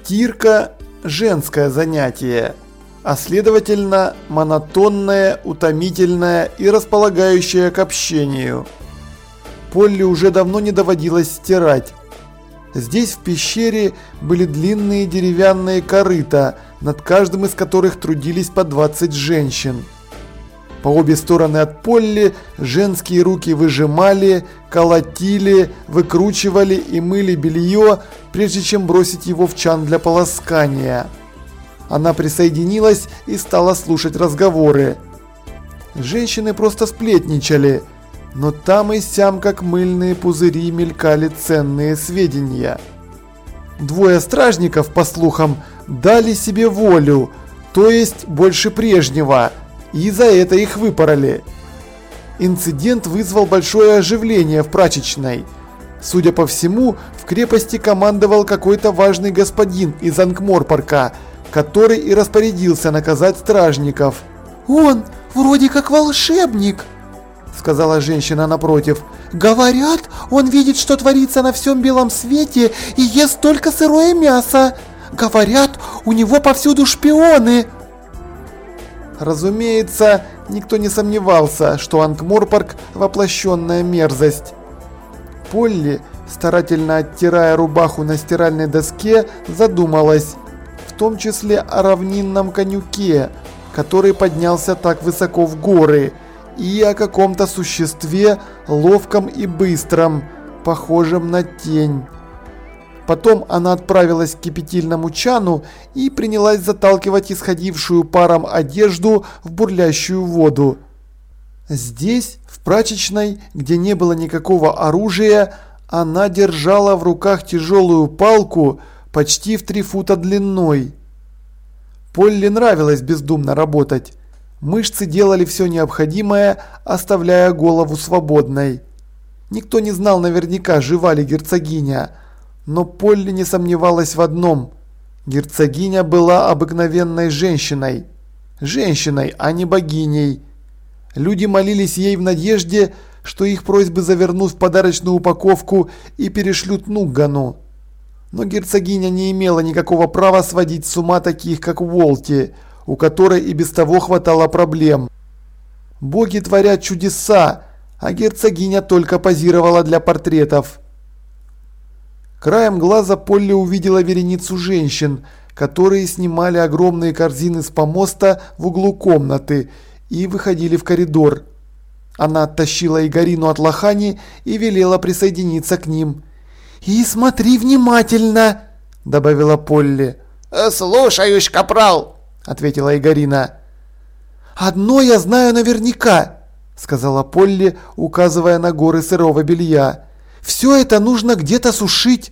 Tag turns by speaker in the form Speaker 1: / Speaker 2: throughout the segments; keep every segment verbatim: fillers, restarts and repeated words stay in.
Speaker 1: Стирка – женское занятие, а следовательно монотонное, утомительное и располагающее к общению. Полли уже давно не доводилось стирать. Здесь в пещере были длинные деревянные корыта, над каждым из которых трудились по двадцать женщин. По обе стороны от Полли женские руки выжимали, колотили, выкручивали и мыли белье, прежде чем бросить его в чан для полоскания. Она присоединилась и стала слушать разговоры. Женщины просто сплетничали, но там и сям, как мыльные пузыри, мелькали ценные сведения. Двое стражников, по слухам, дали себе волю, то есть больше прежнего, и за это их выпороли. Инцидент вызвал большое оживление в прачечной. Судя по всему, в крепости командовал какой-то важный господин из Анкморпорка, который и распорядился наказать стражников.
Speaker 2: «Он вроде как волшебник», — сказала женщина напротив. «Говорят, он видит, что творится на всем белом свете и ест только сырое мясо. Говорят, у него повсюду шпионы».
Speaker 1: Разумеется, никто не сомневался, что Анкморпорк – воплощенная мерзость. Полли, старательно оттирая рубаху на стиральной доске, задумалась, в том числе о равнинном конюке, который поднялся так высоко в горы, и о каком-то существе ловком и быстром, похожем на тень. Потом она отправилась к кипятильному чану и принялась заталкивать исходившую паром одежду в бурлящую воду. Здесь, в прачечной, где не было никакого оружия, она держала в руках тяжелую палку почти в три фута длиной. Полли нравилось бездумно работать. Мышцы делали все необходимое, оставляя голову свободной. Никто не знал наверняка, жива ли герцогиня. Но Полли не сомневалась в одном – герцогиня была обыкновенной женщиной. Женщиной, а не богиней. Люди молились ей в надежде, что их просьбы завернут в подарочную упаковку и перешлют Нуггану. Но герцогиня не имела никакого права сводить с ума таких, как Уолти, у которой и без того хватало проблем. Боги творят чудеса, а герцогиня только позировала для портретов. Краем глаза Полли увидела вереницу женщин, которые снимали огромные корзины с помоста в углу комнаты и выходили в коридор. Она оттащила Игорину от лохани и велела присоединиться к ним. «И смотри внимательно!» – добавила Полли.
Speaker 3: «Слушаюсь, капрал!» – ответила Игорина.
Speaker 2: «Одно я знаю наверняка!» – сказала Полли, указывая на горы сырого белья. «Все это нужно где-то сушить!»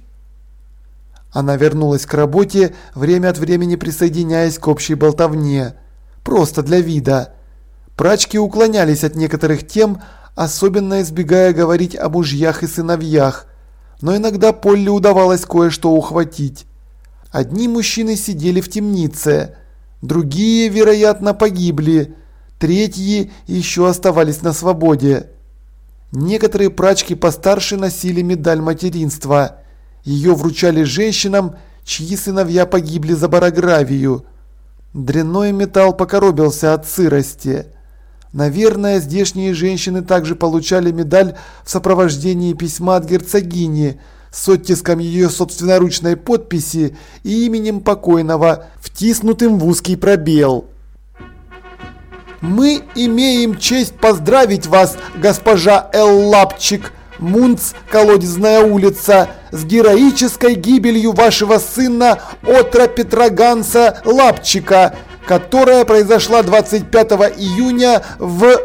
Speaker 2: Она вернулась к работе, время от времени присоединяясь к общей болтовне. Просто для вида. Прачки уклонялись от некоторых тем, особенно избегая говорить о мужьях и сыновьях. Но иногда Полли удавалось кое-что ухватить. Одни мужчины сидели в темнице, другие, вероятно, погибли, третьи еще оставались на свободе. Некоторые прачки постарше носили медаль материнства. Ее вручали женщинам, чьи сыновья погибли за барогравию. Дрянной металл покоробился от сырости. Наверное, здешние женщины также получали медаль в сопровождении письма от герцогини с оттиском ее собственноручной подписи и именем покойного, втиснутым в узкий пробел. «Мы имеем честь поздравить вас, госпожа Эллапчик, Мунц, Колодезная улица, с героической гибелью вашего сына Отра Петраганса Лапчика, которая произошла двадцать пятого июня в...»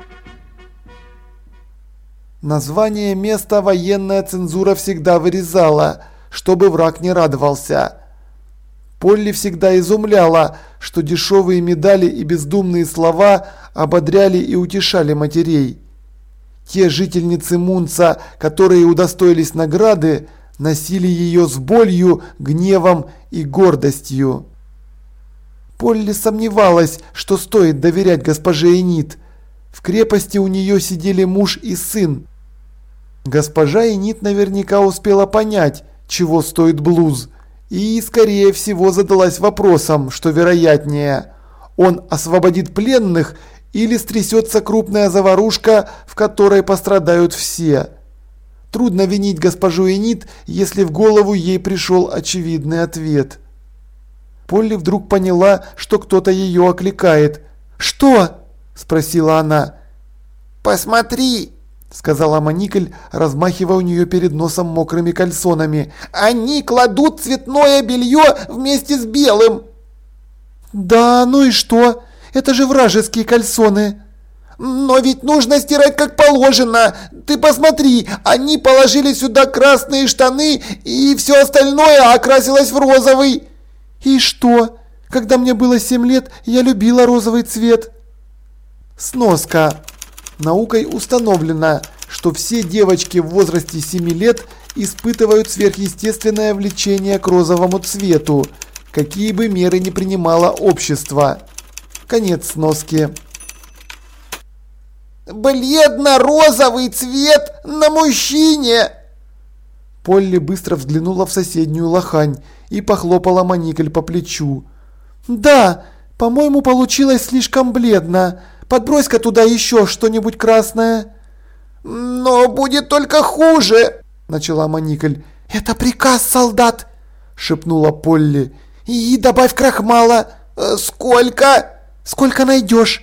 Speaker 2: Название места военная цензура всегда вырезала, чтобы враг не радовался. Полли всегда изумляла, что дешевые медали и бездумные слова ободряли и утешали матерей. Те жительницы Мунца, которые удостоились награды, носили ее с болью, гневом и гордостью. Полли сомневалась, что стоит доверять госпоже Энит. В крепости у нее сидели муж и сын. Госпожа Энит наверняка успела понять, чего стоит блуз,
Speaker 1: И, скорее всего, задалась вопросом, что вероятнее, он освободит пленных или стрясется крупная заварушка, в которой пострадают все. Трудно винить госпожу Энит, если в голову ей пришел очевидный ответ. Полли вдруг поняла, что кто-то ее окликает. «Что?» – спросила она.
Speaker 3: «Посмотри!» – сказала Моникль, размахивая у нее перед носом мокрыми кальсонами. «Они кладут цветное белье вместе с белым!»
Speaker 2: «Да, ну и что? Это же вражеские кальсоны!»
Speaker 3: «Но ведь нужно стирать как положено! Ты посмотри, они положили сюда красные штаны, и все остальное окрасилось в розовый!»
Speaker 2: «И что? Когда мне было семь лет, я любила розовый цвет!»
Speaker 1: Сноска. Наукой установлено, что все девочки в возрасте семи лет испытывают сверхъестественное влечение к розовому цвету, какие бы меры ни принимало общество. Конец сноски.
Speaker 3: «Бледно-розовый цвет на мужчине!»
Speaker 1: Полли быстро взглянула в соседнюю лохань и похлопала Моникль по плечу.
Speaker 2: «Да, по-моему, получилось слишком бледно. Подбрось-ка туда еще что-нибудь красное».
Speaker 3: «Но будет только хуже», – начала Моникль.
Speaker 2: «Это приказ, солдат», – шепнула Полли.
Speaker 3: «И добавь крахмала». «Сколько?»
Speaker 2: «Сколько найдешь».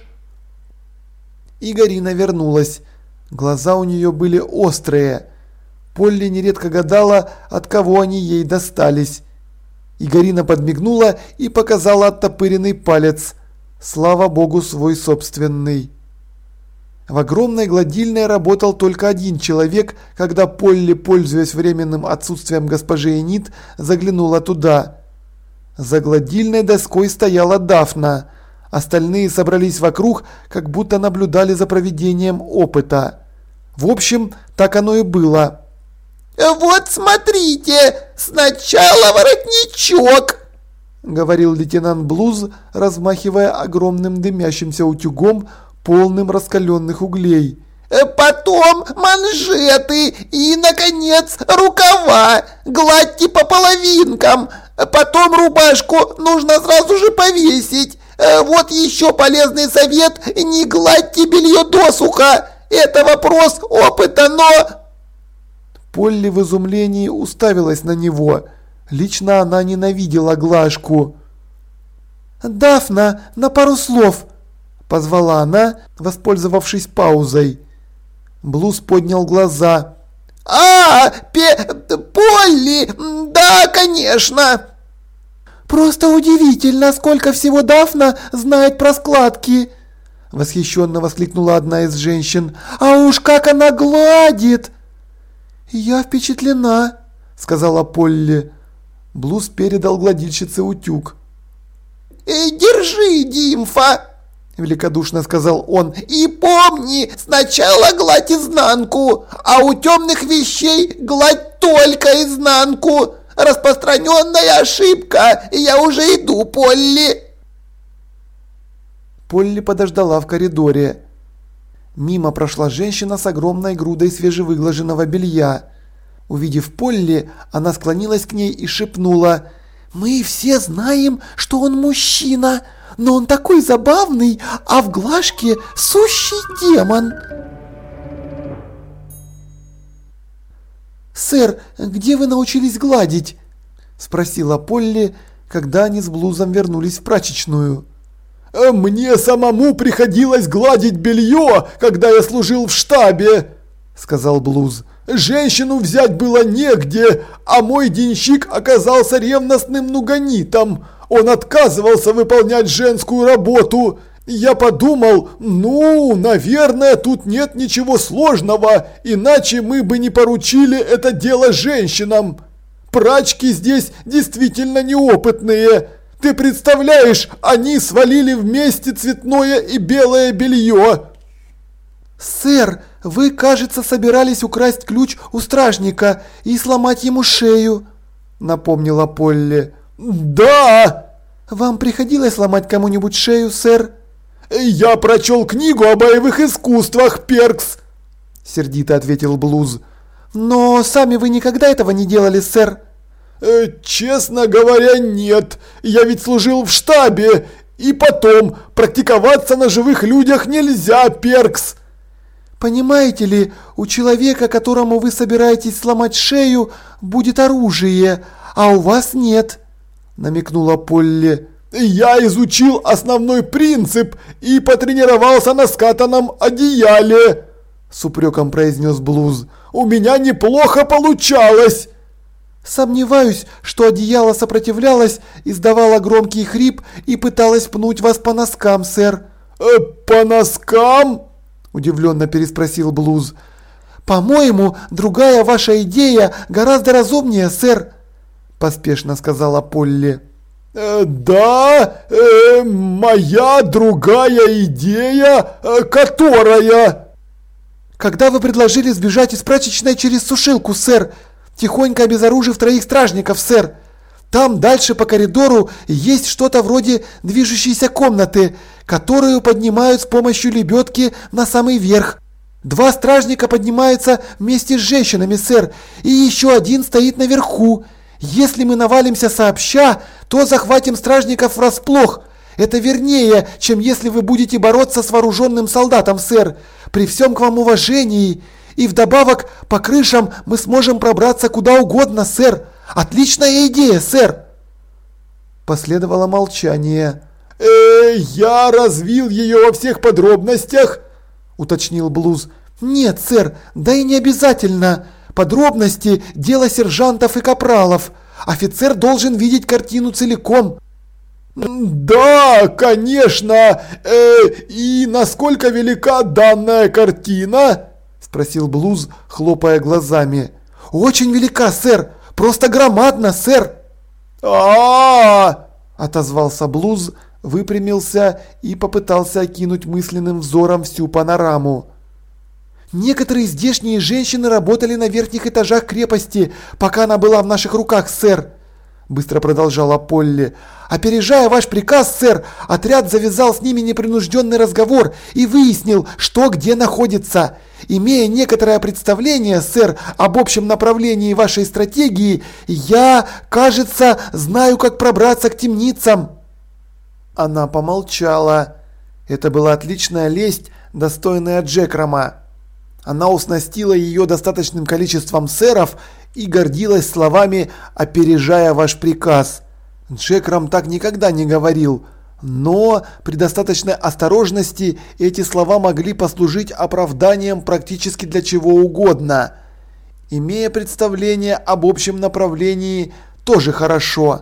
Speaker 1: Игорина вернулась. Глаза у нее были острые. Полли нередко гадала, от кого они ей достались. Игорина подмигнула и показала оттопыренный палец. Слава богу, свой собственный. В огромной гладильной работал только один человек, когда Полли, пользуясь временным отсутствием госпожи Энит, заглянула туда. За гладильной доской стояла Дафна. Остальные собрались вокруг, как будто наблюдали за проведением опыта. В общем, так оно и было.
Speaker 3: «Вот смотрите, сначала воротничок», — говорил лейтенант Блуз, размахивая огромным дымящимся утюгом, полным раскаленных углей. «Потом манжеты и, наконец, рукава. Гладьте по половинкам. Потом рубашку нужно сразу же повесить. Вот еще полезный совет: не гладьте белье досуха. Это вопрос опыта, но...»
Speaker 1: Полли в изумлении уставилась на него. Лично она ненавидела глажку.
Speaker 2: «Дафна, на пару слов!»
Speaker 1: – позвала она, воспользовавшись паузой. Блуз поднял глаза.
Speaker 3: «А, пе... Полли! Да, конечно!»
Speaker 2: «Просто удивительно, сколько всего Дафна знает про складки!» –
Speaker 1: восхищенно воскликнула одна из женщин.
Speaker 2: «А уж как она гладит!» «Я впечатлена», – сказала Полли.
Speaker 1: Блуз передал гладильщице утюг.
Speaker 3: «Держи, Димфа», – великодушно сказал он. «И помни, сначала гладь изнанку, а у темных вещей гладь только изнанку. Распространенная ошибка. Я уже иду, Полли».
Speaker 1: Полли подождала в коридоре. Мимо прошла женщина с огромной грудой свежевыглаженного белья. Увидев Полли, она склонилась к ней и шепнула:
Speaker 2: «Мы все знаем, что он мужчина, но он такой забавный, а в глажке сущий демон».
Speaker 1: «Сэр, где вы научились гладить?» – спросила Полли, когда они с Блузом вернулись в прачечную.
Speaker 4: «Мне самому приходилось гладить белье, когда я служил в штабе», – сказал Блуз. «Женщину взять было негде, а мой денщик оказался ревностным нуганитом. Он отказывался выполнять женскую работу. Я подумал, ну, наверное, тут нет ничего сложного, иначе мы бы не поручили это дело женщинам. Прачки здесь действительно неопытные. Ты представляешь, они свалили вместе цветное и белое белье».
Speaker 2: «Сэр, вы, кажется, собирались украсть ключ у стражника и сломать ему шею», – напомнила Полли.
Speaker 4: «Да!»
Speaker 2: «Вам приходилось сломать кому-нибудь шею, сэр?»
Speaker 4: «Я прочел книгу о боевых искусствах, Перкс», – сердито ответил Блуз.
Speaker 2: «Но сами вы никогда этого не делали, сэр?»
Speaker 4: Э, честно говоря, нет. Я ведь служил в штабе. И потом, практиковаться на живых людях нельзя, Перкс.
Speaker 2: Понимаете ли, у человека, которому вы собираетесь сломать шею, будет оружие, а у вас нет, намекнула Полли.
Speaker 4: Я изучил основной принцип и потренировался на скатанном одеяле, с упреком произнес Блуз. У меня неплохо получалось.
Speaker 2: Сомневаюсь, что одеяло сопротивлялось, издавало громкий хрип и пыталось пнуть вас по носкам, сэр.
Speaker 4: Э, по носкам?
Speaker 2: Удивленно переспросил Блуз. По-моему, другая ваша идея гораздо разумнее, сэр, поспешно сказала Полли.
Speaker 4: Э, да, э, моя другая идея, э, которая...
Speaker 2: Когда вы предложили сбежать из прачечной через сушилку, сэр, тихонько обезоружив троих стражников, сэр. Там дальше по коридору есть что-то вроде движущейся комнаты, которую поднимают с помощью лебедки на самый верх. Два стражника поднимаются вместе с женщинами, сэр, и еще один стоит наверху. Если мы навалимся сообща, то захватим стражников врасплох. Это вернее, чем если вы будете бороться с вооруженным солдатом, сэр. При всем к вам уважении. И вдобавок, по крышам мы сможем пробраться куда угодно, сэр. Отличная идея, сэр.
Speaker 1: Последовало молчание.
Speaker 4: Э, я развил ее во всех подробностях, уточнил Блуз.
Speaker 2: Нет, сэр, да и не обязательно. Подробности – дело сержантов и капралов. Офицер должен видеть картину целиком.
Speaker 4: Да, конечно. Э, и насколько велика данная картина? Спросил Блуз, хлопая глазами.
Speaker 2: Очень велика, сэр. Просто громадно, сэр.
Speaker 4: А-а-а!
Speaker 1: Отозвался Блуз, выпрямился и попытался окинуть мысленным взором всю панораму.
Speaker 2: Некоторые здешние женщины работали на верхних этажах крепости, пока она была в наших руках, сэр. Быстро продолжала Полли. Опережая ваш приказ, сэр, отряд завязал с ними непринужденный разговор и выяснил, что где находится. Имея некоторое представление, сэр, об общем направлении вашей стратегии, я, кажется, знаю, как пробраться к темницам.
Speaker 1: Она помолчала. Это была отличная лесть, достойная Джекрома. Она уснастила ее достаточным количеством сэров и гордилась словами «опережая ваш приказ». Джекром так никогда не говорил, но при достаточной осторожности эти слова могли послужить оправданием практически для чего угодно. Имея представление об общем направлении, тоже хорошо.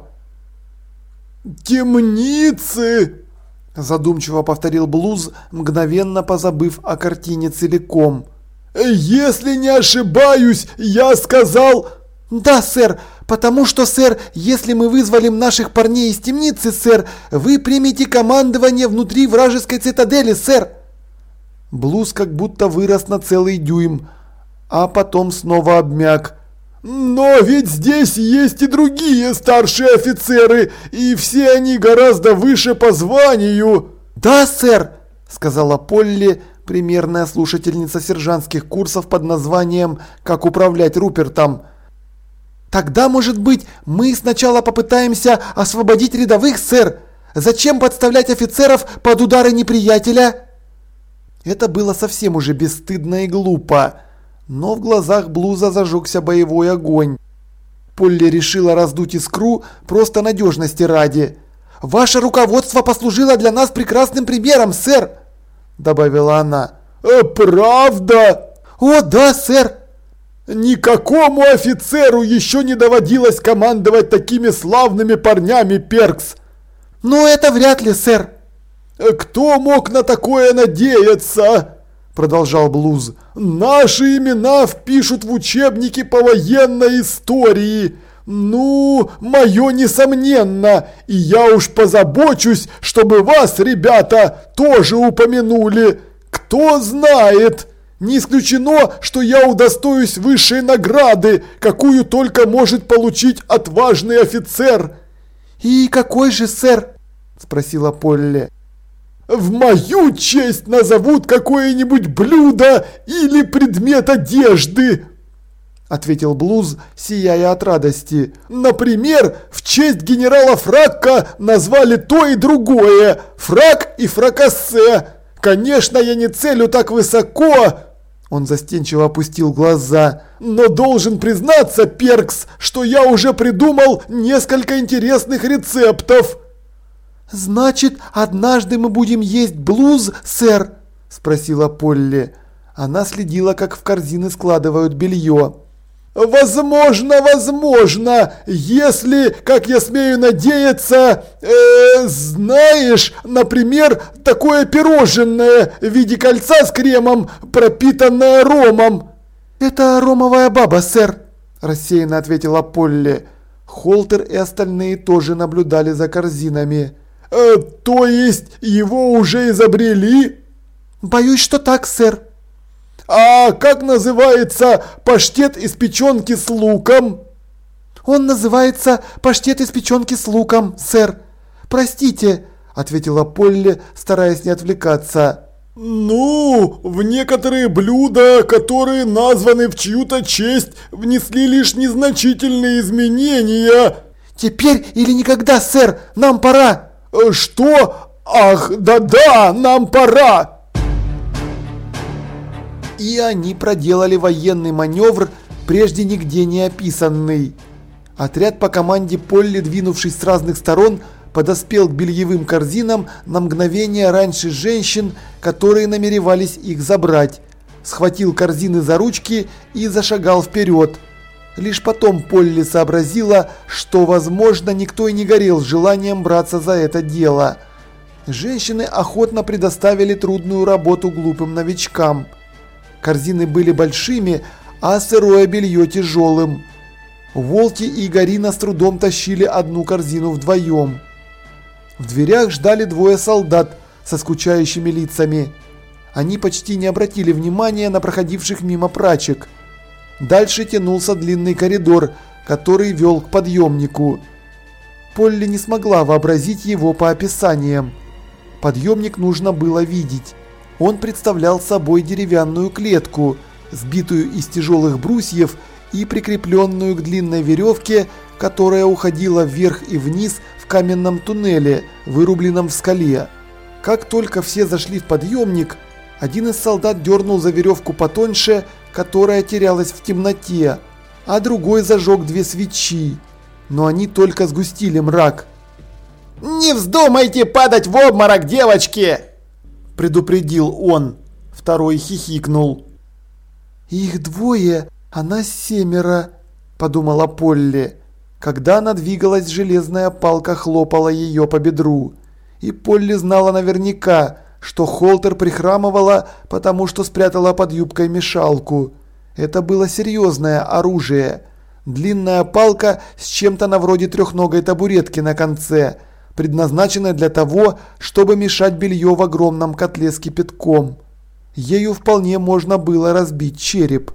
Speaker 4: «Темницы!» –
Speaker 1: задумчиво повторил Блуз, мгновенно позабыв о картине целиком.
Speaker 4: «Если не ошибаюсь, я сказал...»
Speaker 2: «Да, сэр, потому что, сэр, если мы вызволим наших парней из темницы, сэр, вы примете командование внутри вражеской цитадели, сэр!»
Speaker 1: Блуз как будто вырос на целый дюйм, а потом снова обмяк.
Speaker 4: «Но ведь здесь есть и другие старшие офицеры, и все они гораздо выше по званию!»
Speaker 2: «Да, сэр!»
Speaker 1: — сказала Полли, примерная слушательница сержантских курсов под названием «Как управлять Рупертом».
Speaker 2: «Тогда, может быть, мы сначала попытаемся освободить рядовых, сэр? Зачем подставлять офицеров под удары неприятеля?»
Speaker 1: Это было совсем уже бесстыдно и глупо, но в глазах Блуза зажегся боевой огонь. Полли решила раздуть искру просто надежности ради.
Speaker 2: «Ваше руководство послужило для нас прекрасным примером, сэр!» – добавила она.
Speaker 4: «Э, правда?»
Speaker 2: «О, да, сэр!»
Speaker 4: «Никакому офицеру еще не доводилось командовать такими славными парнями, Перкс!»
Speaker 2: «Ну, это вряд ли, сэр!»
Speaker 4: «Кто мог на такое надеяться?» – продолжал Блуз. «Наши имена впишут в учебники по военной истории. Ну, мое несомненно, и я уж позабочусь, чтобы вас, ребята, тоже упомянули. Кто знает, не исключено, что я удостоюсь высшей награды, какую только может получить отважный офицер».
Speaker 2: «И какой же, сэр?» – спросила Полли.
Speaker 4: «В мою честь назовут какое-нибудь блюдо или предмет одежды».
Speaker 1: – ответил Блуз, сияя от радости.
Speaker 4: «Например, в честь генерала Фракка назвали то и другое – фрак и фракассе. Конечно, я не целю так высоко».
Speaker 1: Он застенчиво опустил глаза.
Speaker 4: «Но должен признаться, Перкс, что я уже придумал несколько интересных рецептов».
Speaker 1: «Значит, однажды мы будем есть блуз, сэр?» – спросила Полли. Она следила, как в корзины складывают белье.
Speaker 4: «Возможно, возможно, если, как я смею надеяться, э, знаешь, например, такое пирожное в виде кольца с кремом, пропитанное ромом».
Speaker 1: «Это ромовая баба, сэр», – рассеянно ответила Полли. Холтер и остальные тоже наблюдали за корзинами.
Speaker 4: Э, «То есть его уже изобрели?»
Speaker 1: «Боюсь, что так, сэр».
Speaker 4: «А как называется паштет из печенки с луком?»
Speaker 1: «Он называется паштет из печенки с луком, сэр. Простите», – ответила Полли, стараясь не отвлекаться.
Speaker 4: «Ну, в некоторые блюда, которые названы в чью-то честь, внесли лишь незначительные изменения».
Speaker 1: «Теперь или никогда, сэр, нам пора».
Speaker 4: «Что? Ах, да-да, нам пора!»
Speaker 1: И они проделали военный маневр, прежде нигде не описанный. Отряд по команде Полли, двинувшись с разных сторон, подоспел к бельевым корзинам на мгновение раньше женщин, которые намеревались их забрать. Схватил корзины за ручки и зашагал вперед. Лишь потом Полли сообразила, что, возможно, никто и не горел желанием браться за это дело. Женщины охотно предоставили трудную работу глупым новичкам. Корзины были большими, а сырое белье тяжелым. Волки и Гарина с трудом тащили одну корзину вдвоем. В дверях ждали двое солдат со скучающими лицами. Они почти не обратили внимания на проходивших мимо прачек. Дальше тянулся длинный коридор, который вел к подъемнику. Полли не смогла вообразить его по описаниям. Подъемник нужно было видеть. Он представлял собой деревянную клетку, сбитую из тяжелых брусьев и прикрепленную к длинной веревке, которая уходила вверх и вниз в каменном туннеле, вырубленном в скале. Как только все зашли в подъемник, один из солдат дернул за веревку потоньше, которая терялась в темноте, а другой зажег две свечи, но они только сгустили мрак.
Speaker 3: «Не вздумайте падать в обморок, девочки!» –
Speaker 1: предупредил он. Второй хихикнул. «Их двое, а нас семеро», – подумала Полли. Когда она двигалась, железная палка хлопала ее по бедру. И Полли знала наверняка, что Холтер прихрамывала, потому что спрятала под юбкой мешалку. Это было серьезное оружие. Длинная палка с чем-то на вроде трехногой табуретки на конце, предназначенная для того, чтобы мешать белье в огромном котле с кипятком. Ею вполне можно было разбить череп.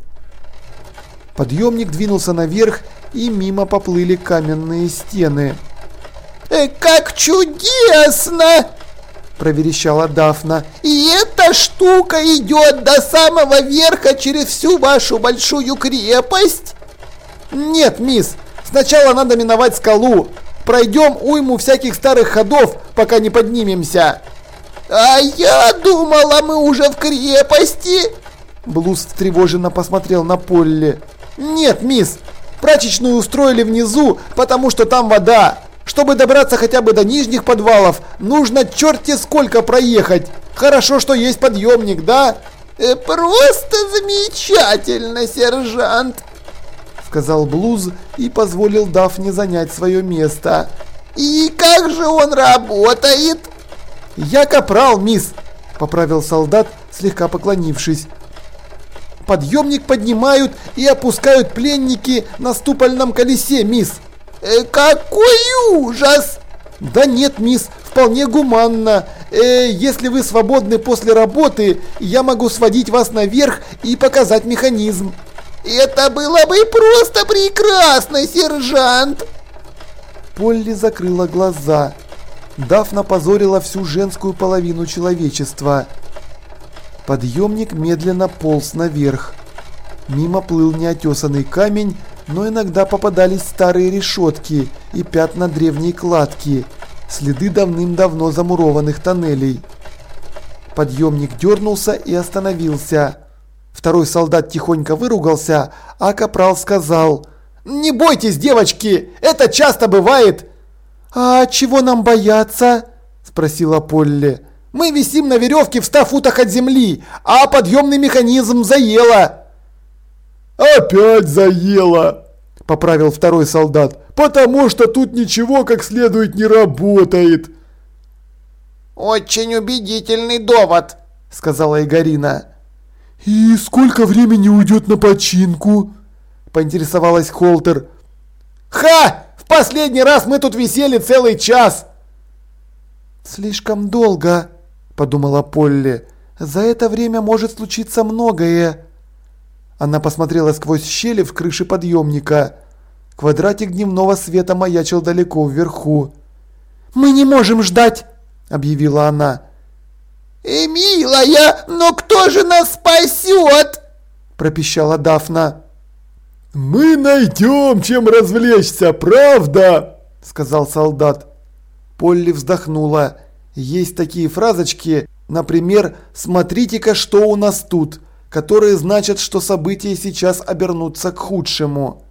Speaker 1: Подъемник двинулся наверх, и мимо поплыли каменные стены.
Speaker 3: «Э, «Как чудесно!» –
Speaker 1: проверещала Дафна.
Speaker 3: «И эта штука идет до самого верха через всю вашу большую крепость?»
Speaker 1: «Нет, мисс, сначала надо миновать скалу. Пройдем уйму всяких старых ходов, пока не поднимемся».
Speaker 3: «А я думала, мы уже в крепости!»
Speaker 1: Блуз встревоженно посмотрел на Полли. «Нет, мисс, прачечную устроили внизу, потому что там вода. Чтобы добраться хотя бы до нижних подвалов, нужно черти сколько проехать. Хорошо, что есть подъемник, да?»
Speaker 3: э, «Просто замечательно, сержант!»
Speaker 1: сказал Блуз и позволил Дафне занять свое место.
Speaker 3: «И как же он работает?»
Speaker 1: «Я капрал, мисс», – поправил солдат, слегка поклонившись. «Подъемник поднимают и опускают пленники на ступольном колесе, мисс».
Speaker 3: Э, «Какой ужас!»
Speaker 1: «Да нет, мисс, вполне гуманно. Э, если вы свободны после работы, я могу сводить вас наверх и показать механизм».
Speaker 3: «Это было бы просто прекрасно, сержант!»
Speaker 1: Полли закрыла глаза. Дафна позорила всю женскую половину человечества. Подъемник медленно полз наверх.
Speaker 2: Мимо плыл неотесанный камень, но иногда попадались старые решетки и пятна древней кладки, следы давным-давно замурованных тоннелей. Подъемник дернулся и остановился. Второй солдат тихонько выругался, а капрал сказал: «Не бойтесь, девочки, это часто бывает!» «А чего нам бояться?» – спросила Полли. «Мы висим на веревке в ста футах от земли, а подъемный механизм заело!»
Speaker 4: «Опять заело!» – поправил второй солдат. «Потому что тут ничего как следует не работает!»
Speaker 3: «Очень убедительный довод», – сказала Игорина.
Speaker 4: «И сколько времени уйдет на починку?» – поинтересовалась Холтер.
Speaker 3: «Ха! В последний раз мы тут висели целый час!»
Speaker 2: «Слишком долго», – подумала Полли. «За это время может случиться многое». Она посмотрела сквозь щели в крыше подъемника. Квадратик дневного света маячил далеко вверху. «Мы не можем ждать», – объявила она.
Speaker 3: «И, милая, но кто же нас спасет?» –
Speaker 2: пропищала Дафна.
Speaker 4: «Мы найдем, чем развлечься, правда?» – сказал солдат.
Speaker 2: Полли вздохнула. Есть такие фразочки, например, «Смотрите-ка, что у нас тут», которые значат, что события сейчас обернутся к худшему.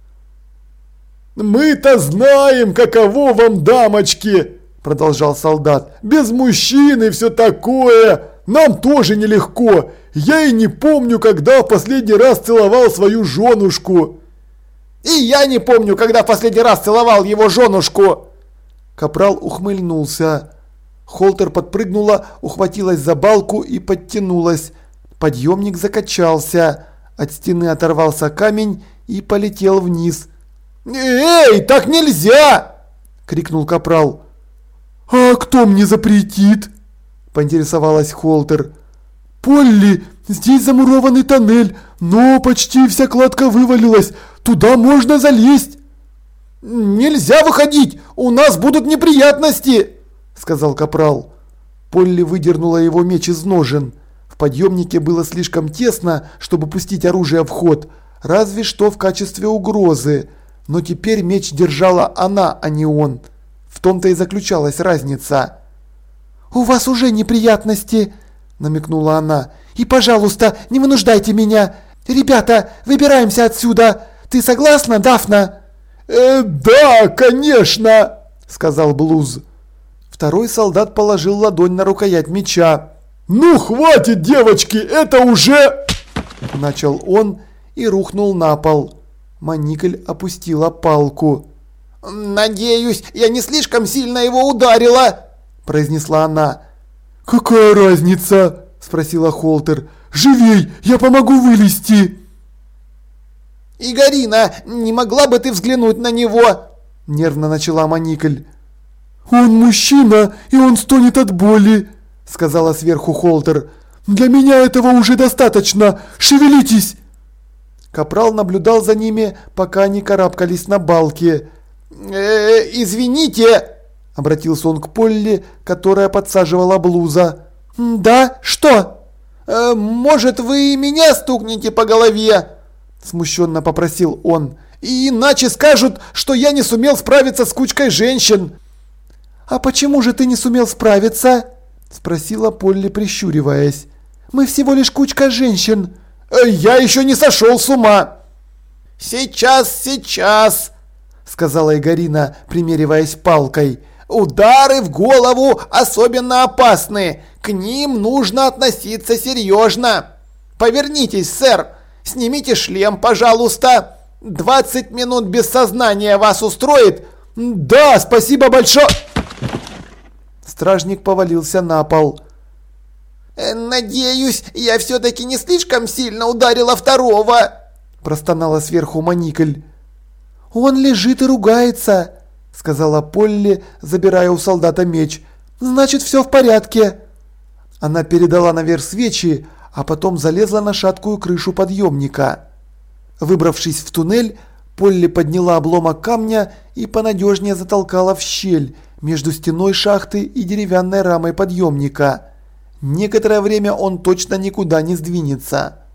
Speaker 4: «Мы-то знаем, каково вам, дамочки!» – продолжал солдат. «Без мужчин и все такое! Нам тоже нелегко! Я и не помню, когда в последний раз целовал свою женушку!»
Speaker 3: «И я не помню, когда в последний раз целовал его женушку!»
Speaker 2: Капрал ухмыльнулся. Холтер подпрыгнула, ухватилась за балку и подтянулась. Подъемник закачался. От стены оторвался камень и полетел вниз.
Speaker 3: «Эй, так нельзя!» – крикнул капрал.
Speaker 4: «А кто мне запретит?» – поинтересовалась Холтер. «Полли, здесь замурованный тоннель, но почти вся кладка вывалилась. Туда можно залезть».
Speaker 3: «Нельзя выходить, у нас будут неприятности!» – сказал капрал.
Speaker 2: Полли выдернула его меч из ножен. В подъемнике было слишком тесно, чтобы пустить оружие в ход, разве что в качестве угрозы. Но теперь меч держала она, а не он. В том-то и заключалась разница. «У вас уже неприятности», – намекнула она. «И, пожалуйста, не вынуждайте меня. Ребята, выбираемся отсюда. Ты согласна, Дафна?»
Speaker 4: «Э, да, конечно», – сказал Блуз.
Speaker 2: Второй солдат положил ладонь на рукоять меча.
Speaker 4: «Ну, хватит, девочки, это уже...»
Speaker 2: Начал он и рухнул на пол. Моникль опустила палку.
Speaker 3: «Надеюсь, я не слишком сильно его ударила», – произнесла она.
Speaker 4: «Какая разница?» – спросила Холтер. «Живей, я помогу вылезти».
Speaker 3: «Игорина, не могла бы ты взглянуть на него?» –
Speaker 2: нервно начала Моникль.
Speaker 4: «Он мужчина, и он стонет от боли», – сказала сверху Холтер. «Для меня этого уже достаточно. Шевелитесь!»
Speaker 2: Капрал наблюдал за ними, пока они карабкались на балке.
Speaker 3: «Э, извините!» – обратился он к Полли, которая подсаживала Блуза.
Speaker 2: «Да? Что?»
Speaker 3: э, «Может, вы меня стукнете по голове?» – смущенно попросил он. «Иначе скажут, что я не сумел справиться с кучкой женщин».
Speaker 2: «А почему же ты не сумел справиться?» – спросила Полли, прищуриваясь. «Мы всего лишь кучка женщин».
Speaker 3: «Я еще не сошел с ума!» «Сейчас, сейчас!» – сказала Игорина, примериваясь палкой. «Удары в голову особенно опасны. К ним нужно относиться серьезно. Повернитесь, сэр. Снимите шлем, пожалуйста. двадцать минут без сознания вас устроит?» «Да, спасибо большое!»
Speaker 2: Стражник повалился на пол.
Speaker 3: «Надеюсь, я все-таки не слишком сильно ударила второго», – простонала сверху Моникль.
Speaker 2: «Он лежит и ругается», – сказала Полли, забирая у солдата меч. «Значит, все в порядке». Она передала наверх свечи, а потом залезла на шаткую крышу подъемника. Выбравшись в туннель, Полли подняла обломок камня и понадежнее затолкала в щель между стеной шахты и деревянной рамой подъемника. Некоторое время он точно никуда не сдвинется.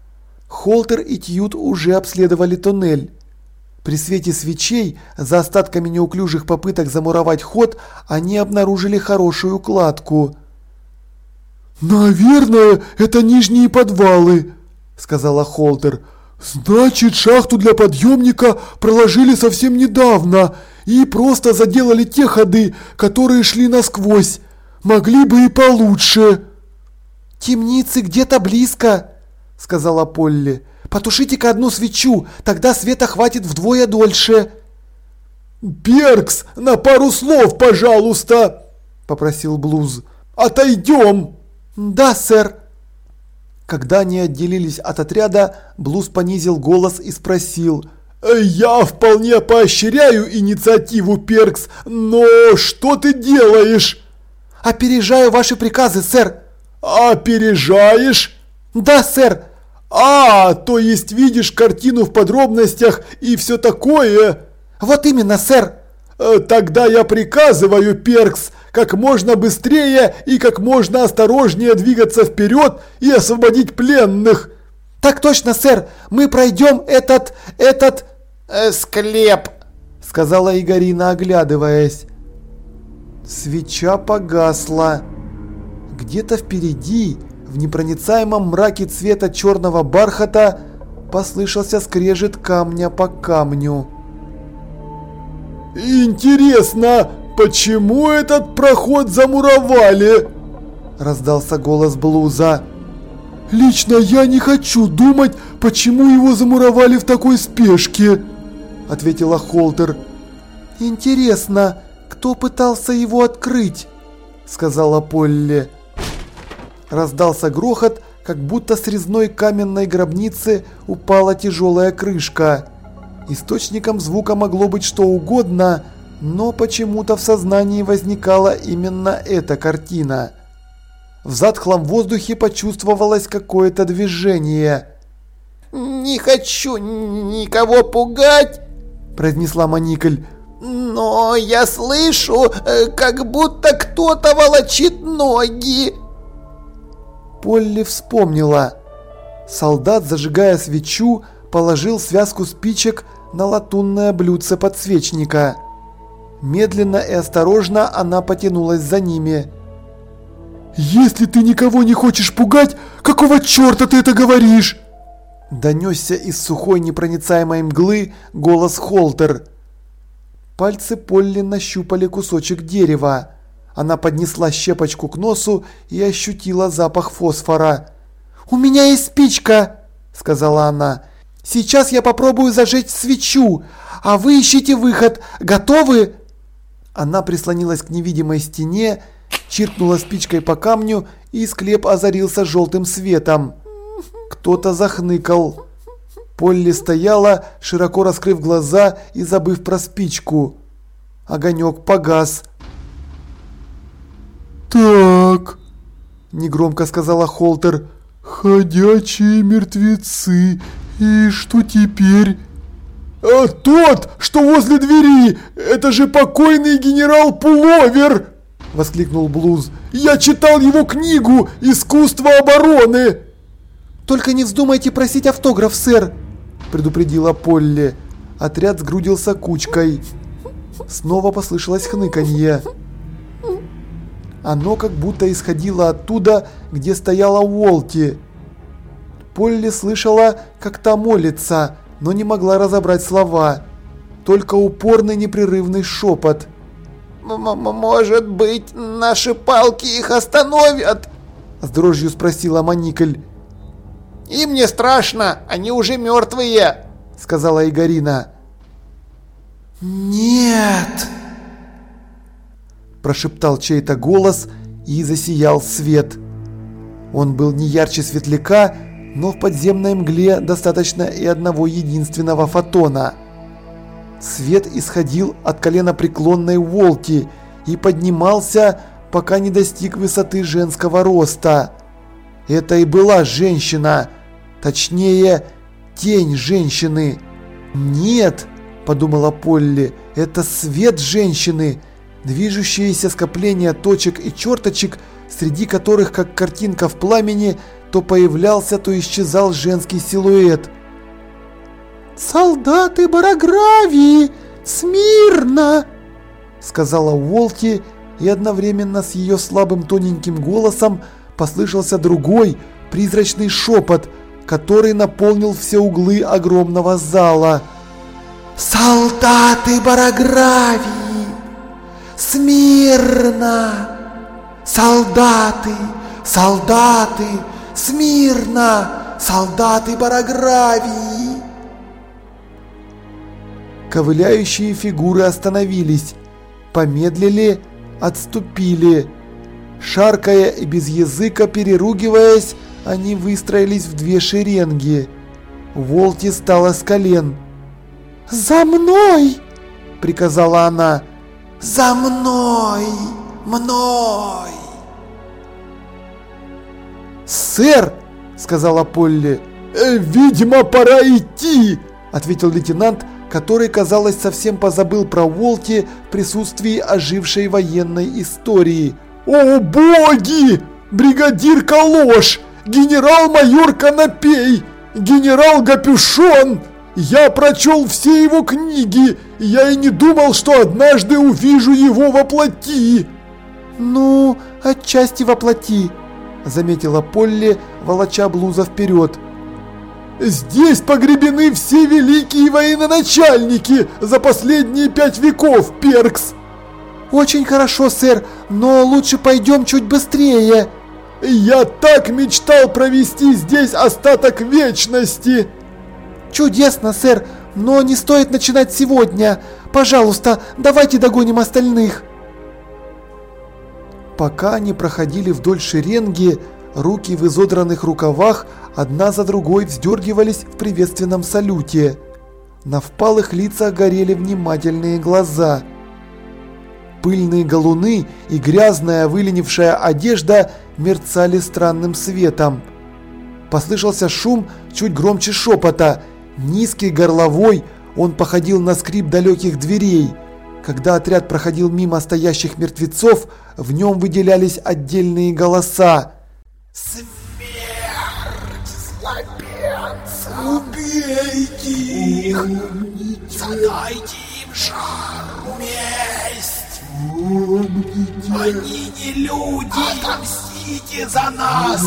Speaker 2: Холтер и Тьют уже обследовали туннель. При свете свечей, за остатками неуклюжих попыток замуровать ход, они обнаружили хорошую кладку.
Speaker 4: «Наверное, это нижние подвалы», – сказала Холтер. «Значит, шахту для подъемника проложили совсем недавно и просто заделали те ходы, которые шли насквозь. Могли бы и получше».
Speaker 2: «Темницы где-то близко», – сказала Полли. «Потушите-ка одну свечу, тогда света хватит вдвое дольше».
Speaker 4: «Перкс, на пару слов, пожалуйста», – попросил Блуз. «Отойдем».
Speaker 2: «Да, сэр». Когда они отделились от отряда, Блуз понизил голос и спросил:
Speaker 4: «Я вполне поощряю инициативу, Перкс, но что ты делаешь?»
Speaker 2: «Опережаю ваши приказы, сэр».
Speaker 4: «Опережаешь?»
Speaker 2: «Да, сэр».
Speaker 4: «А, то есть видишь картину в подробностях и все такое?»
Speaker 2: «Вот именно, сэр».
Speaker 4: «Тогда я приказываю, Перкс, как можно быстрее и как можно осторожнее двигаться вперед и освободить пленных».
Speaker 2: «Так точно, сэр. Мы пройдем этот... этот...»
Speaker 3: э, «Склеп»,
Speaker 2: — сказала Игорина, оглядываясь. Свеча погасла. Где-то впереди, в непроницаемом мраке цвета черного бархата, послышался скрежет камня по камню.
Speaker 4: «Интересно, почему этот проход замуровали?» – раздался голос Блуза. «Лично я не хочу думать, почему его замуровали в такой спешке», – ответила Холтер.
Speaker 2: «Интересно, кто пытался его открыть?» – сказала Полли. Раздался грохот, как будто с резной каменной гробницы упала тяжелая крышка. Источником звука могло быть что угодно, но почему-то в сознании возникала именно эта картина. В затхлом воздухе почувствовалось какое-то движение.
Speaker 3: «Не хочу никого пугать», –
Speaker 2: произнесла Моникль.
Speaker 3: «но я слышу, как будто кто-то волочит ноги».
Speaker 2: Полли вспомнила. Солдат, зажигая свечу, положил связку спичек на латунное блюдце подсвечника. Медленно и осторожно она потянулась за ними.
Speaker 4: «Если ты никого не хочешь пугать, какого черта ты это говоришь?»
Speaker 2: Донесся из сухой непроницаемой мглы голос Холтер. Пальцы Полли нащупали кусочек дерева. Она поднесла щепочку к носу и ощутила запах фосфора. «У меня есть спичка», — сказала она. «Сейчас я попробую зажечь свечу, а вы ищите выход. Готовы?» Она прислонилась к невидимой стене, чиркнула спичкой по камню, и склеп озарился желтым светом. Кто-то захныкал. Полли стояла, широко раскрыв глаза и забыв про спичку. Огонек погас.
Speaker 4: «Так», –
Speaker 2: негромко сказала Холтер.
Speaker 4: «Ходячие мертвецы. И что теперь?» А «Тот, что возле двери! Это же покойный генерал Пуловер!» – воскликнул Блуз. «Я читал его книгу «Искусство обороны».
Speaker 2: «Только не вздумайте просить автограф, сэр», – предупредила Полли. Отряд сгрудился кучкой. Снова послышалось хныканье. Оно как будто исходило оттуда, где стояла Уолти. Полли слышала, как та молится, но не могла разобрать слова. Только упорный непрерывный шепот.
Speaker 3: «Может быть, наши палки их остановят?»
Speaker 2: С дрожью спросила Моникль.
Speaker 3: «Им не страшно, они уже мертвые»,
Speaker 2: сказала Игорина. «Нет!» прошептал чей-то голос, и засиял свет. Он был не ярче светляка, но в подземной мгле достаточно и одного единственного фотона. Свет исходил от коленопреклонной Уолти и поднимался, пока не достиг высоты женского роста. Это и была женщина, точнее, тень женщины. «Нет», – подумала Полли, – «это свет женщины». Движущееся скопление точек и черточек среди которых, как картинка в пламени, то появлялся, то исчезал женский силуэт.
Speaker 1: «Солдаты Барагравии! Смирно!» — сказала Уолти, и одновременно с ее слабым тоненьким голосом послышался другой, призрачный шепот, который наполнил все углы огромного зала.
Speaker 3: «Солдаты Барагравии! Смирно! Солдаты! Солдаты! Смирно! Солдаты Барагравии!»
Speaker 2: Ковыляющие фигуры остановились, помедлили, отступили. Шаркая и без языка переругиваясь, они выстроились в две шеренги. Уолти встала с колен.
Speaker 1: «За мной!» –
Speaker 2: приказала она.
Speaker 3: «За мной! Мной!»
Speaker 2: «Сэр!» – сказала Полли.
Speaker 4: «Э, «Видимо, пора идти!»
Speaker 2: – ответил лейтенант, который, казалось, совсем позабыл про Уолти в присутствии ожившей военной истории.
Speaker 4: «О боги! Бригадир Калош! Генерал-майор Конопей! Генерал Гапюшон! Я прочел все его книги, и я и не думал, что однажды увижу его воплоти!»
Speaker 2: «Ну, отчасти воплоти», — заметила Полли, волоча Блуза вперед.
Speaker 4: «Здесь погребены все великие военачальники за последние пять веков, Перкс!»
Speaker 2: «Очень хорошо, сэр, но лучше пойдем чуть быстрее!»
Speaker 4: «Я так мечтал провести здесь остаток вечности!»
Speaker 2: «Чудесно, сэр, но не стоит начинать сегодня! Пожалуйста, давайте догоним остальных!» Пока они проходили вдоль шеренги, руки в изодранных рукавах одна за другой вздергивались в приветственном салюте. На впалых лицах горели внимательные глаза. Пыльные галуны и грязная выленившая одежда мерцали странным светом. Послышался шум чуть громче шепота. Низкий, горловой, он походил на скрип далеких дверей. Когда отряд проходил мимо стоящих мертвецов, в нем выделялись отдельные голоса.
Speaker 3: «Смерть слабенцам! Убейте их! Задайте им жару! Месть! Они не люди! Отомстите за нас!»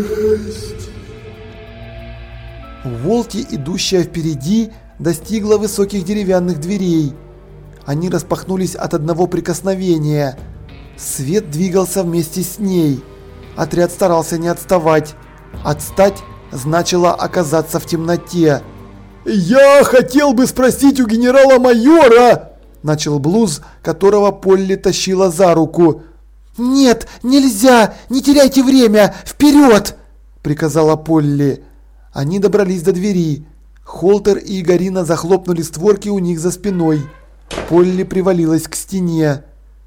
Speaker 2: Уолти, идущая впереди, достигла высоких деревянных дверей. Они распахнулись от одного прикосновения. Свет двигался вместе с ней. Отряд старался не отставать. Отстать значило оказаться в темноте.
Speaker 4: «Я хотел бы спросить у генерала-майора!» –
Speaker 2: начал Блуз, которого Полли тащила за руку. «Нет, нельзя! Не теряйте время! Вперед!» – приказала Полли. Они добрались до двери. Холтер и Игорина захлопнули створки у них за спиной. Полли привалилась к стене.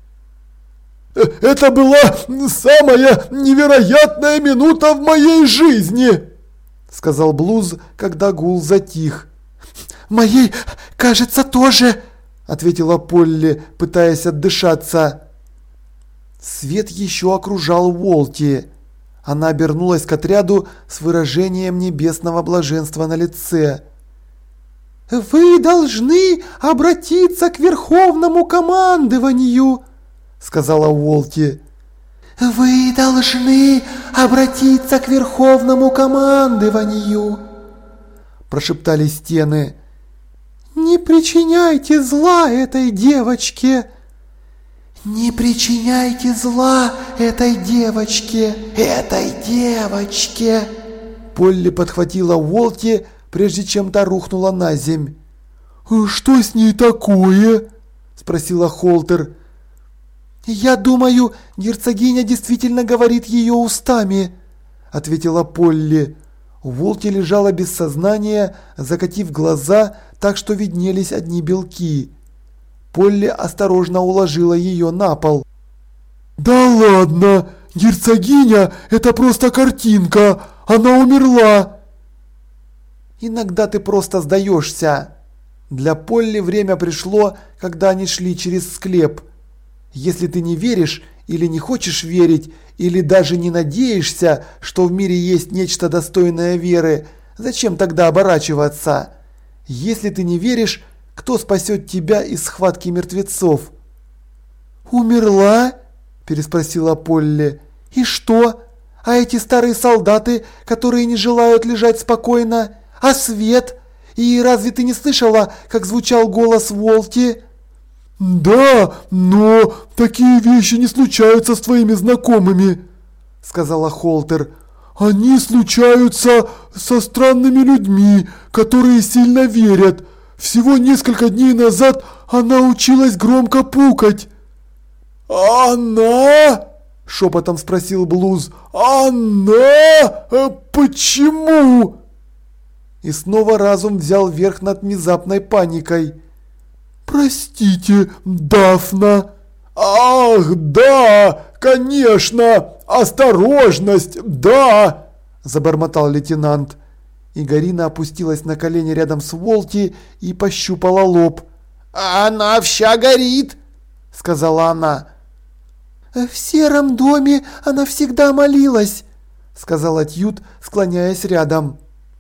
Speaker 4: «Это была самая невероятная минута в моей жизни!» — сказал Блуз, когда гул затих.
Speaker 2: «Моей, кажется, тоже!» — ответила Полли, пытаясь отдышаться. Свет еще окружал Уолти. Она обернулась к отряду с выражением небесного блаженства на лице.
Speaker 1: «Вы должны обратиться к Верховному командованию», — сказала Уолти.
Speaker 3: «Вы должны обратиться к Верховному командованию»,
Speaker 2: — прошептали стены.
Speaker 1: «Не причиняйте зла этой девочке».
Speaker 3: «Не причиняйте зла этой девочке, этой девочке!»
Speaker 2: Полли подхватила Уолти, прежде чем та рухнула на земь.
Speaker 4: «Что с ней такое?» – спросила Холтер.
Speaker 2: «Я думаю, герцогиня действительно говорит ее устами», – ответила Полли. Уолти лежала без сознания, закатив глаза, так что виднелись одни белки. Полли осторожно уложила ее на пол.
Speaker 4: «Да ладно! Герцогиня – это просто картинка! Она умерла!»
Speaker 2: «Иногда ты просто сдаешься!» Для Полли время пришло, когда они шли через склеп. «Если ты не веришь,
Speaker 1: Или не хочешь верить, или даже не надеешься, что в мире есть нечто достойное веры, зачем тогда оборачиваться? Если ты не веришь, кто спасет тебя из схватки мертвецов?»
Speaker 2: «Умерла?» – переспросила Полли. «И что? А эти старые солдаты, которые не желают лежать спокойно? А свет? И разве ты не слышала, как звучал голос Волти?»
Speaker 4: «Да, но такие вещи не случаются с твоими знакомыми», – сказала Холтер. «Они случаются со странными людьми, которые сильно верят. Всего несколько дней назад она училась громко пукать». «Она?» – шепотом спросил Блуз. «Она? Почему?»
Speaker 1: И снова разум взял верх над внезапной паникой.
Speaker 4: «Простите, Дафна». «Ах, да, конечно, осторожность, да!» – забормотал лейтенант.
Speaker 1: И Гарина опустилась на колени рядом с Волти и пощупала лоб.
Speaker 3: «Она вся горит», – сказала она.
Speaker 2: «В сером доме она всегда молилась», – сказала Тьют, склоняясь рядом.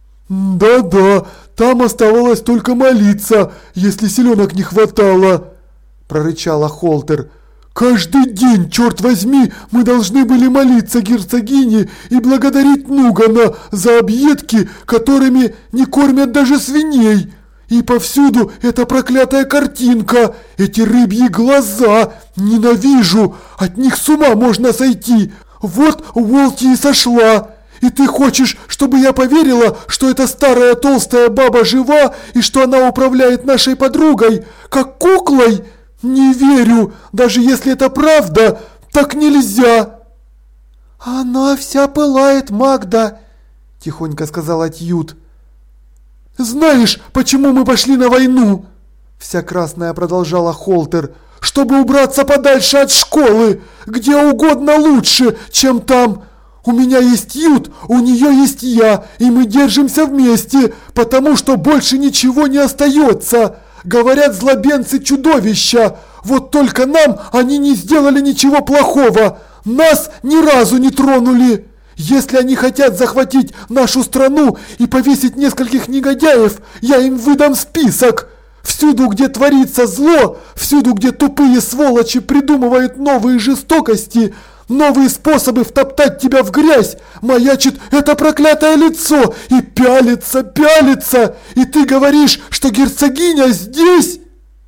Speaker 4: «Да-да, там оставалось только молиться, если селенок не хватало», – прорычала Холтер. «Каждый день, черт возьми, мы должны были молиться герцогине и благодарить Нугана за объедки, которыми не кормят даже свиней. И повсюду эта проклятая картинка, эти рыбьи глаза, ненавижу, от них с ума можно сойти. Вот Волти и сошла. И ты хочешь, чтобы я поверила, что эта старая толстая баба жива и что она управляет нашей подругой, как куклой? Не верю, даже если это правда, так нельзя».
Speaker 2: «Она вся пылает, Магда», – тихонько сказала Тьют.
Speaker 4: «Знаешь, почему мы пошли на войну?» – вся красная продолжала Холтер. «Чтобы убраться подальше от школы, где угодно лучше, чем там. У меня есть Ют, у нее есть я, и мы держимся вместе, потому что больше ничего не остается. Говорят, злобенцы чудовища. Вот только нам они не сделали ничего плохого. Нас ни разу не тронули. Если они хотят захватить нашу страну и повесить нескольких негодяев, я им выдам список. Всюду, где творится зло, всюду, где тупые сволочи придумывают новые жестокости, новые способы втоптать тебя в грязь, маячит это проклятое лицо и пялится, пялится, и ты говоришь, что герцогиня здесь?»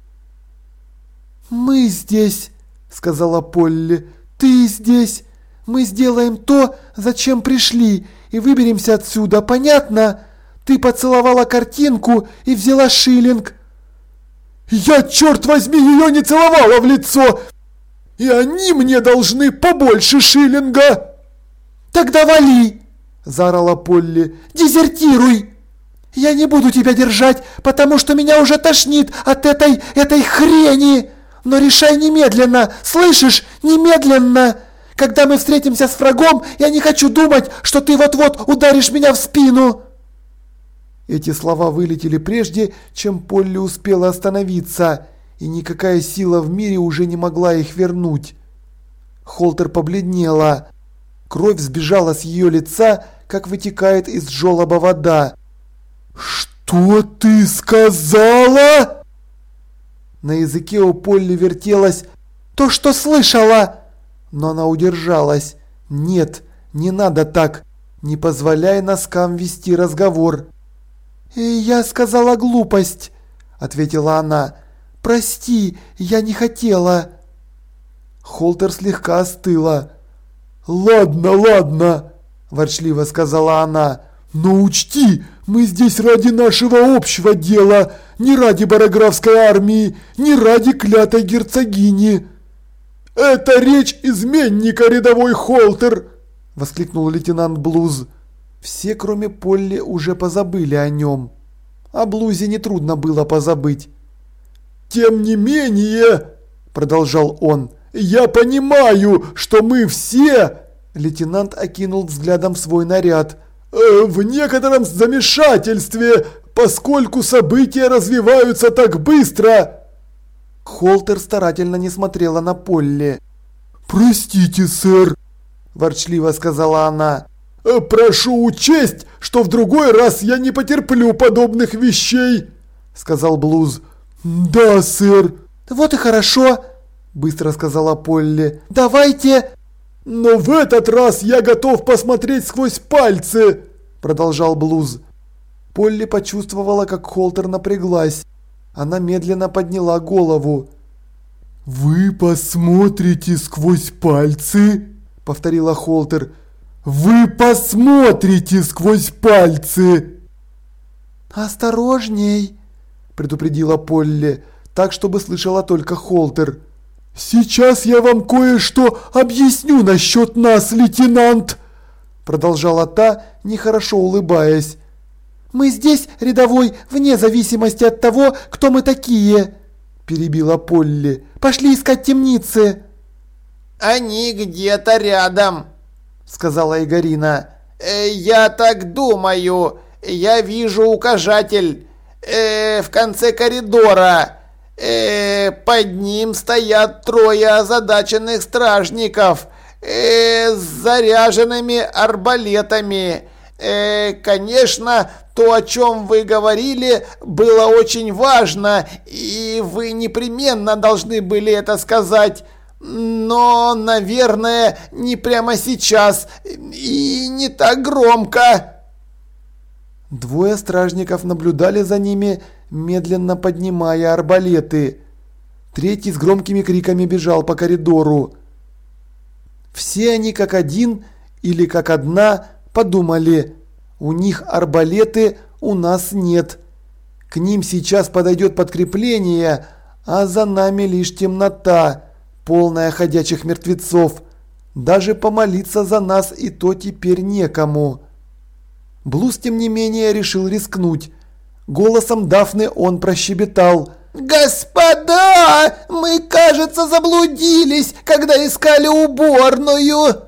Speaker 2: «Мы здесь», — сказала Полли, — «ты здесь. Мы сделаем то, зачем пришли, и выберемся отсюда, понятно? Ты поцеловала картинку и взяла шиллинг».
Speaker 4: «Я, черт возьми, ее не целовала в лицо! И они мне должны побольше шиллинга!»
Speaker 2: «Тогда вали!» – заорала Полли. «Дезертируй! Я не буду тебя держать, потому что меня уже тошнит от этой, этой хрени! Но решай немедленно, слышишь? Немедленно! Когда мы встретимся с врагом, я не хочу думать, что ты вот-вот ударишь меня в спину!»
Speaker 1: Эти слова вылетели прежде, чем Полли успела остановиться, и никакая сила в мире уже не могла их вернуть. Холтер побледнела. Кровь сбежала с ее лица, как вытекает из желоба вода.
Speaker 4: «Что ты сказала?»
Speaker 1: На языке у Полли вертелось
Speaker 2: «То, что слышала!»
Speaker 1: Но она удержалась. «Нет, не надо так. Не позволяй носкам вести разговор».
Speaker 2: «Я сказала глупость», — ответила она. «Прости, я не хотела».
Speaker 1: Холтер слегка остыла.
Speaker 4: «Ладно, ладно», – ворчливо сказала она. «Но учти, мы здесь ради нашего общего дела, не ради барографской армии, не ради клятой герцогини». «Это речь изменника, рядовой Холтер!» – воскликнул лейтенант Блуз.
Speaker 1: Все, кроме Полли, уже позабыли о нем. О Блузе нетрудно было позабыть.
Speaker 4: «Тем не менее, – продолжал он, – я понимаю, что мы все...»
Speaker 1: Лейтенант окинул взглядом свой наряд.
Speaker 4: Э, «В некотором замешательстве, поскольку события развиваются так быстро».
Speaker 1: Холтер старательно не смотрела на Полли.
Speaker 4: «Простите, сэр»,
Speaker 2: – ворчливо сказала она.
Speaker 4: «Прошу учесть, что в другой раз я не потерплю подобных вещей», – сказал Блуз. «Да, сэр».
Speaker 2: «Вот и хорошо», – быстро сказала Полли. «Давайте...»
Speaker 4: «Но в этот раз я готов посмотреть сквозь пальцы», – продолжал Блуз.
Speaker 2: Полли почувствовала, как Холтер напряглась. Она медленно подняла голову.
Speaker 4: «Вы посмотрите сквозь пальцы?» – повторила Холтер. «Вы посмотрите сквозь пальцы!»
Speaker 2: «Осторожней!» – предупредила Полли, так, чтобы слышала только Холтер.
Speaker 4: «Сейчас я вам кое-что объясню насчет нас, лейтенант!» – продолжала та, нехорошо улыбаясь.
Speaker 2: «Мы здесь, рядовой, вне зависимости от того, кто мы такие!» – перебила Полли. «Пошли искать темницы!»
Speaker 3: «Они где-то рядом», – сказала Игорина. Э, «Я так думаю. Я вижу указатель. Э, в конце коридора. Э, под ним стоят трое озадаченных стражников э, с заряженными арбалетами. Э, конечно, то, о чем вы говорили, было очень важно, и вы непременно должны были это сказать. Но, наверное, не прямо сейчас и не так громко».
Speaker 2: Двое стражников наблюдали за ними, медленно поднимая арбалеты. Третий с громкими криками бежал по коридору. Все они как один или как одна подумали: у них арбалеты, у нас нет. К ним сейчас подойдет подкрепление, а за нами лишь темнота, полная ходячих мертвецов. Даже помолиться за нас и то теперь некому. Блуз, тем не менее, решил рискнуть. Голосом Дафны он прощебетал:
Speaker 3: «Господа, мы, кажется, заблудились, когда искали уборную».